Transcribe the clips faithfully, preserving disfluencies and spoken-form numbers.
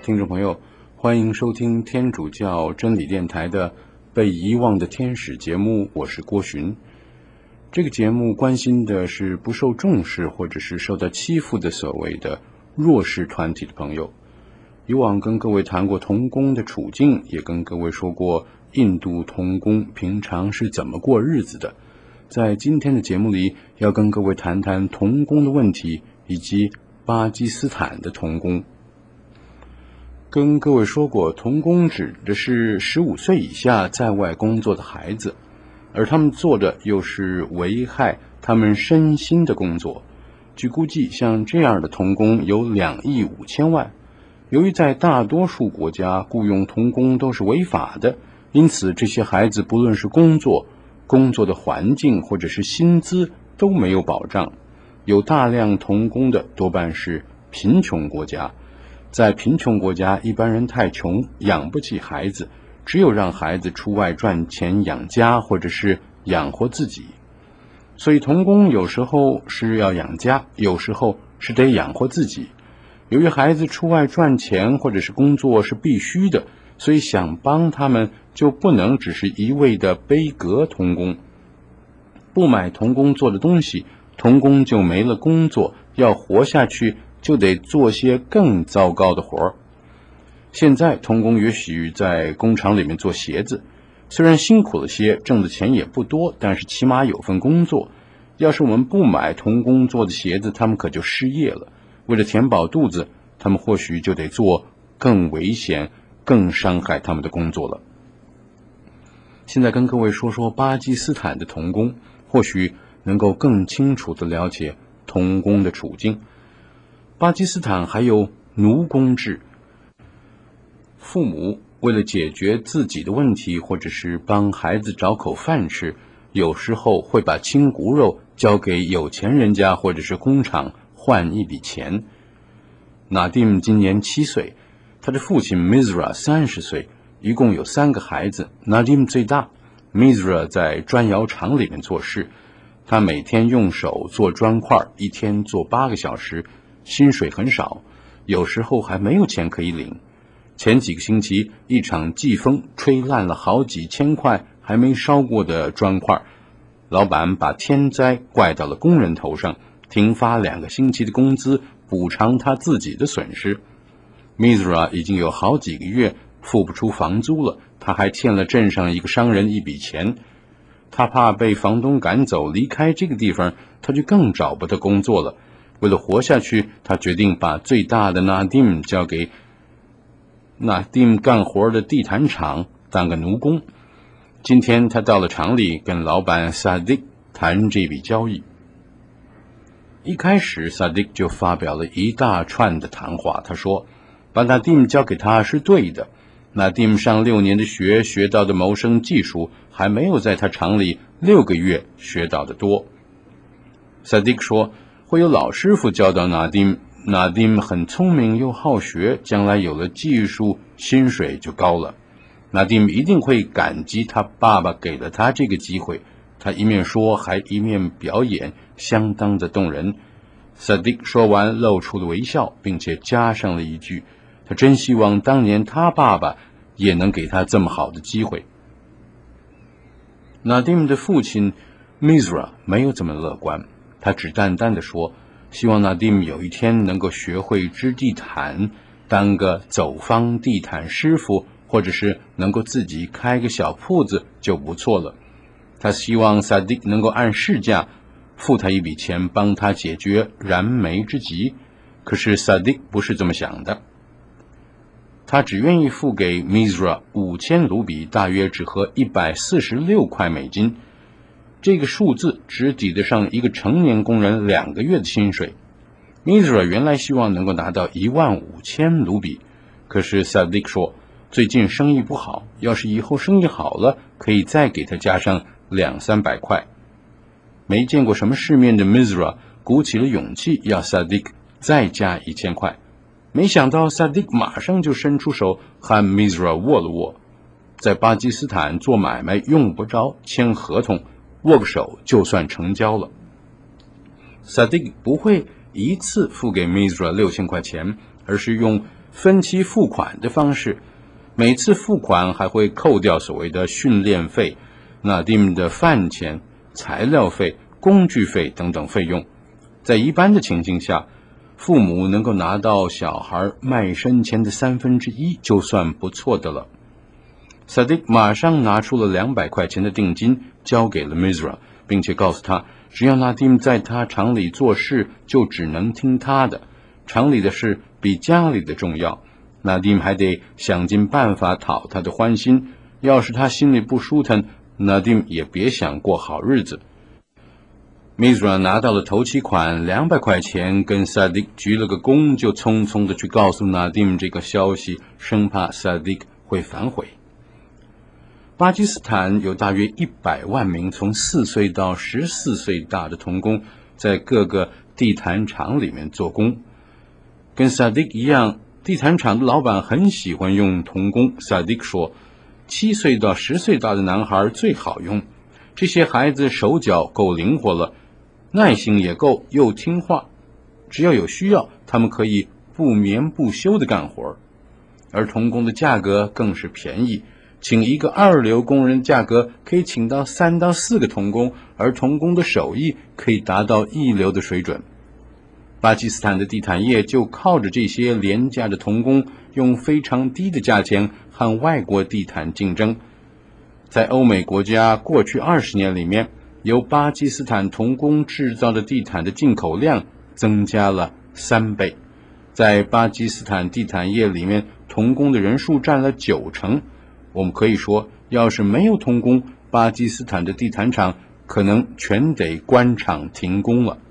听众朋友，欢迎收听天主教真理电台的被遗忘的天使节目，我是郭寻。这个节目关心的是不受重视或者是受到欺负的所谓的弱势团体的朋友。以往跟各位谈过童工的处境，也跟各位说过印度童工平常是怎么过日子的。在今天的节目里，要跟各位谈谈童工的问题，以及巴基斯坦的童工。跟各位说过，童工指的是十五岁以下在外工作的孩子，而他们做的又是危害他们身心的工作。据估计，像这样的童工有两亿五千万。由于在大多数国家雇佣童工都是违法的，因此这些孩子不论是工作、工作的环境或者是薪资都没有保障。有大量童工的多半是贫穷国家。在贫穷国家，一般人太穷，养不起孩子，只有让孩子出外赚钱养家，或者是养活自己。所以童工有时候是要养家，有时候是得养活自己。由于孩子出外赚钱或者是工作是必须的，所以想帮他们就不能只是一味的背革童工。不买童工做的东西，童工就没了工作，要活下去就得做些更糟糕的活儿。现在童工也许在工厂里面做鞋子，虽然辛苦了些，挣的钱也不多，但是起码有份工作。要是我们不买童工做的鞋子，他们可就失业了。为了填饱肚子，他们或许就得做更危险、更伤害他们的工作了。现在跟各位说说巴基斯坦的童工，或许能够更清楚地了解童工的处境。巴基斯坦还有奴工制，父母为了解决自己的问题，或者是帮孩子找口饭吃，有时候会把亲骨肉交给有钱人家或者是工厂换一笔钱。纳蒂姆今年七岁，他的父亲 Misra 三十岁，一共有三个孩子。纳蒂姆最大。Misra 在砖窑厂里面做事，他每天用手做砖块，一天做八个小时，薪水很少，有时候还没有钱可以领。前几个星期，一场季风吹烂了好几千块还没烧过的砖块，老板把天灾怪到了工人头上，停发两个星期的工资，补偿他自己的损失。Misra 已经有好几个月付不出房租了，他还欠了镇上一个商人一笔钱。他怕被房东赶走，离开这个地方，他就更找不到工作了。为了活下去，他决定把最大的纳蒂姆交给纳蒂姆干活的地毯厂当个奴工。今天他到了厂里，跟老板萨迪谈这笔交易。一开始萨迪就发表了一大串的谈话，他说把纳蒂姆交给他是对的。纳蒂姆上六年的学，学到的谋生技术还没有在他厂里六个月学到的多。萨迪说会有老师傅教导纳蒂姆，纳蒂姆很聪明又好学，将来有了技术，薪水就高了。纳蒂姆一定会感激他爸爸给了他这个机会。他一面说还一面表演，相当的动人。萨迪说完露出了微笑，并且加上了一句，他真希望当年他爸爸也能给他这么好的机会。纳蒂姆的父亲 Misra 没有这么乐观，他只淡淡地说希望纳蒂姆有一天能够学会织地毯，当个走方地毯师傅，或者是能够自己开个小铺子就不错了。他希望萨迪能够按市价付他一笔钱，帮他解决燃眉之急。可是萨迪不是这么想的，他只愿意付给 Misra 五千卢比，大约只合一百四十六块美金。这个数字只抵得上一个成年工人两个月的薪水。Misra 原来希望能够拿到一万五千卢比，可是萨迪说最近生意不好，要是以后生意好了，可以再给他加上两三百块。没见过什么世面的 Misra 鼓起了勇气要萨迪再加一千块，没想到萨迪马上就伸出手和 Misra 握了握。在巴基斯坦做买卖用不着签合同，握个手就算成交了。萨迪不会一次付给 Misra 六千块钱，而是用分期付款的方式，每次付款还会扣掉所谓的训练费、纳迪姆的饭钱、材料费、工具费等等费用。在一般的情境下，父母能够拿到小孩卖身钱的三分之一就算不错的了。萨迪克马上拿出了两百块钱的定金交给了 Misra， 并且告诉他，只要纳迪姆在他厂里做事，就只能听他的，厂里的事比家里的重要。纳迪姆还得想尽办法讨他的欢心，要是他心里不舒坦，纳迪姆也别想过好日子。Misra 拿到了头期款两百块钱，跟萨迪克鞠了个躬，就匆匆的去告诉纳迪姆这个消息，生怕萨迪克会反悔。巴基斯坦有大约一百万名从四岁到十四岁大的童工，在各个地毯厂里面做工。跟萨迪克一样，地毯厂的老板很喜欢用童工。萨迪克说，七岁到十岁大的男孩最好用，这些孩子手脚够灵活了，耐性也够，又听话，只要有需要，他们可以不眠不休地干活。而童工的价格更是便宜，请一个二流工人价格可以请到三到四个童工，而童工的手艺可以达到一流的水准。巴基斯坦的地毯业就靠着这些廉价的童工，用非常低的价钱和外国地毯竞争。在欧美国家过去二十年里面，由巴基斯坦童工制造的地毯的进口量增加了三倍。在巴基斯坦地毯业里面，童工的人数占了九成。我们可以说，要是没有童工，巴基斯坦的地毯厂可能全得关厂停工了。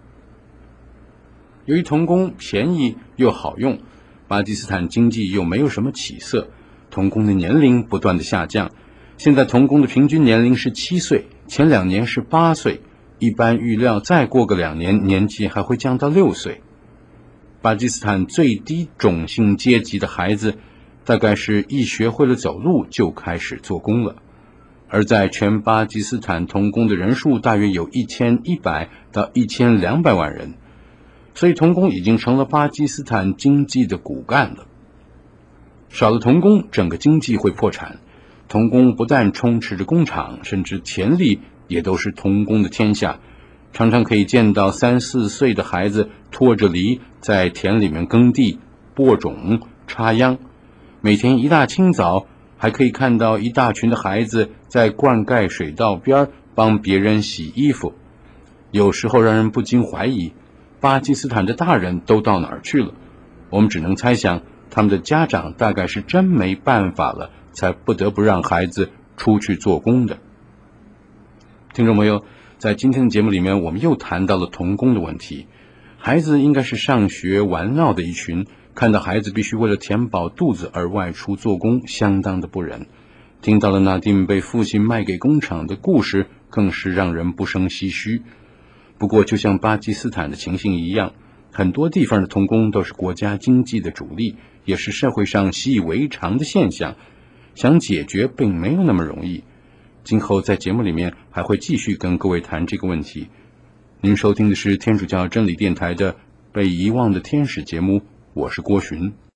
由于童工便宜又好用，巴基斯坦经济又没有什么起色，童工的年龄不断的下降。现在童工的平均年龄是七岁，前两年是八岁，一般预料再过个两年，年纪还会降到六岁。巴基斯坦最低种姓阶级的孩子，大概是一学会了走路就开始做工了。而在全巴基斯坦童工的人数大约有一千一百到一千两百万人，所以童工已经成了巴基斯坦经济的骨干了。少了童工，整个经济会破产。童工不但充斥着工厂，甚至田里也都是童工的天下。常常可以见到三四岁的孩子拖着犁在田里面耕地、播种、插秧。每天一大清早，还可以看到一大群的孩子在灌溉水道边帮别人洗衣服。有时候让人不禁怀疑，巴基斯坦的大人都到哪儿去了？我们只能猜想，他们的家长大概是真没办法了，才不得不让孩子出去做工的。听众朋友，在今天的节目里面，我们又谈到了童工的问题。孩子应该是上学玩闹的一群，看到孩子必须为了填饱肚子而外出做工，相当的不忍。听到了纳迪姆被父亲卖给工厂的故事，更是让人不胜唏嘘。不过就像巴基斯坦的情形一样，很多地方的童工都是国家经济的主力，也是社会上习以为常的现象，想解决并没有那么容易。今后在节目里面还会继续跟各位谈这个问题。您收听的是天主教真理电台的被遗忘的天使节目，我是郭寻。